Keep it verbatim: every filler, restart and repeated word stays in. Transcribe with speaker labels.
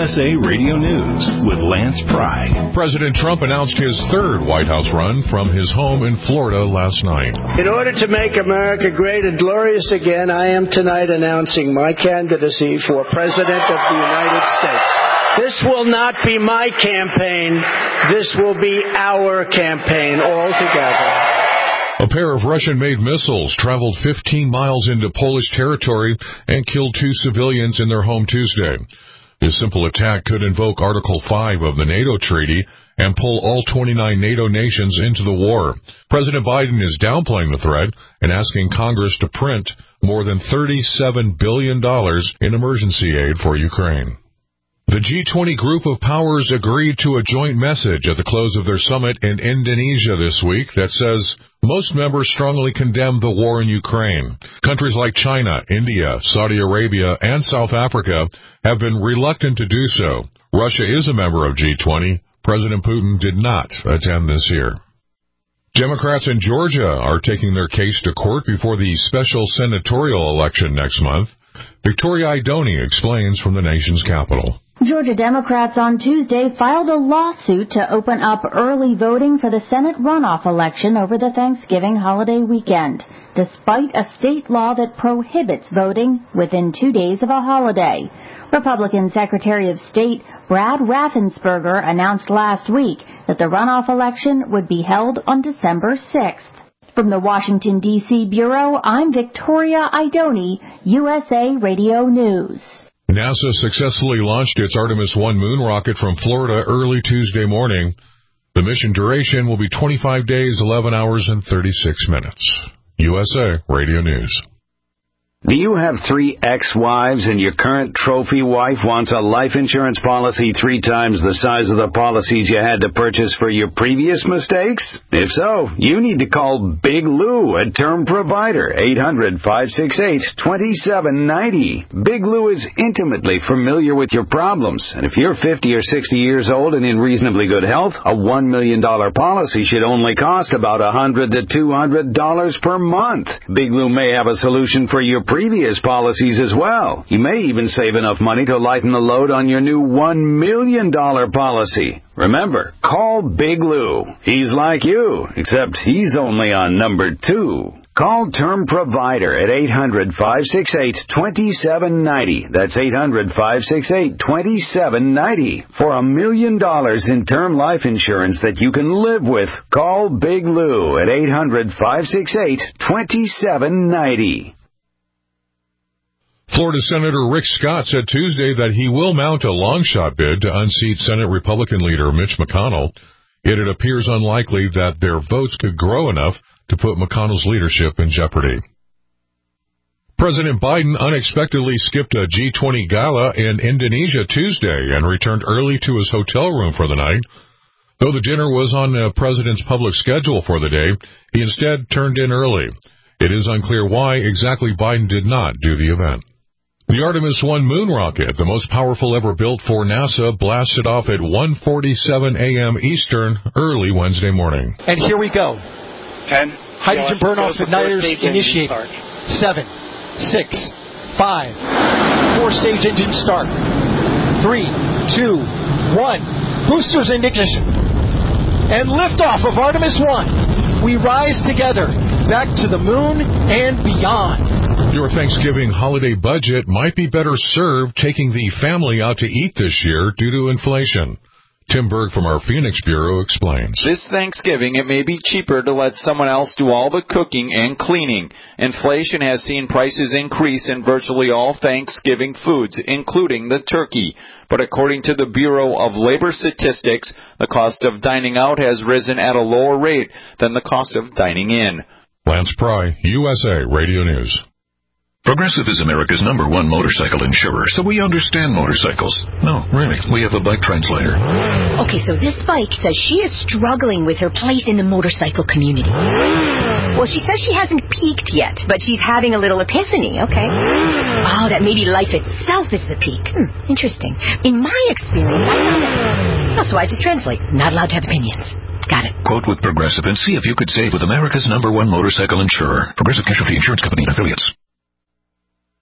Speaker 1: S A Radio News with Lance Pry.
Speaker 2: President Trump announced his third White House run from his home in Florida last night.
Speaker 3: In order to make America great and glorious again, I am tonight announcing my candidacy for President of the United States. This will not be my campaign. This will be our campaign all together.
Speaker 2: A pair of Russian-made missiles traveled fifteen miles into Polish territory and killed two civilians in their home Tuesday. This simple attack could invoke Article five of the NATO treaty and pull all twenty-nine NATO nations into the war. President Biden is downplaying the threat and asking Congress to print more than thirty-seven billion dollars in emergency aid for Ukraine. The G twenty group of powers agreed to a joint message at the close of their summit in Indonesia this week that says most members strongly condemn the war in Ukraine. Countries like China, India, Saudi Arabia, and South Africa have been reluctant to do so. Russia is a member of G twenty. President Putin did not attend this year. Democrats in Georgia are taking their case to court before the special senatorial election next month. Victoria Idoni explains from the nation's capital.
Speaker 4: Georgia Democrats on Tuesday filed a lawsuit to open up early voting for the Senate runoff election over the Thanksgiving holiday weekend, despite a state law that prohibits voting within two days of a holiday. Republican Secretary of State Brad Raffensperger announced last week that the runoff election would be held on December sixth. From the Washington, D C Bureau, I'm Victoria Idoni, U S A Radio News.
Speaker 2: NASA successfully launched its Artemis one moon rocket from Florida early Tuesday morning. The mission duration will be twenty-five days, eleven hours, and thirty-six minutes. U S A Radio News.
Speaker 5: Do you have three ex-wives and your current trophy wife wants a life insurance policy three times the size of the policies you had to purchase for your previous mistakes? If so, you need to call Big Lou at Term Provider, eight hundred, five six eight, two seven nine zero. Big Lou is intimately familiar with your problems, and if you're fifty or sixty years old and in reasonably good health, a one million dollars policy should only cost about one hundred to two hundred dollars per month. Big Lou may have a solution for your previous policies as well. You may even save enough money to lighten the load on your new one million dollars policy. Remember, call Big Lou. He's like you, except he's only on number two. Call Term Provider at eight hundred, five six eight, two seven nine zero. That's eight hundred, five six eight, two seven nine zero. For a million dollars in term life insurance that you can live with, call Big Lou at eight hundred, five six eight, two seven nine zero.
Speaker 2: Florida Senator Rick Scott said Tuesday that he will mount a long-shot bid to unseat Senate Republican leader Mitch McConnell. Yet it appears unlikely that their votes could grow enough to put McConnell's leadership in jeopardy. President Biden unexpectedly skipped a G twenty gala in Indonesia Tuesday and returned early to his hotel room for the night. Though the dinner was on the president's public schedule for the day, he instead turned in early. It is unclear why exactly Biden did not do the event. The Artemis one moon rocket, the most powerful ever built for NASA, blasted off at one forty-seven a.m. Eastern early Wednesday morning.
Speaker 6: And here we go.
Speaker 7: Ten.
Speaker 6: Hydrogen burn-off igniters initiated. Seven, six, five. Four-stage engine start. Three, two, one. Boosters in ignition. And liftoff of Artemis one. We rise together back to the moon and beyond.
Speaker 2: Your Thanksgiving holiday budget might be better served taking the family out to eat this year due to inflation. Tim Berg from our Phoenix Bureau explains.
Speaker 8: This Thanksgiving, it may be cheaper to let someone else do all the cooking and cleaning. Inflation has seen prices increase in virtually all Thanksgiving foods, including the turkey. But according to the Bureau of Labor Statistics, the cost of dining out has risen at a lower rate than the cost of dining in.
Speaker 2: Lance Pry, U S A Radio News.
Speaker 9: Progressive is America's number one motorcycle insurer, so we understand motorcycles. No, really, we have a bike translator.
Speaker 10: Okay, so this bike says she is struggling with her place in the motorcycle community. Well, she says she hasn't peaked yet, but she's having a little epiphany, okay? Oh, that maybe life itself is the peak. Hmm, interesting. In my experience, I found that... Oh, so I just translate. Not allowed to have opinions. Got it.
Speaker 9: Quote with Progressive and see if you could save with America's number one motorcycle insurer. Progressive Casualty Insurance Company and Affiliates.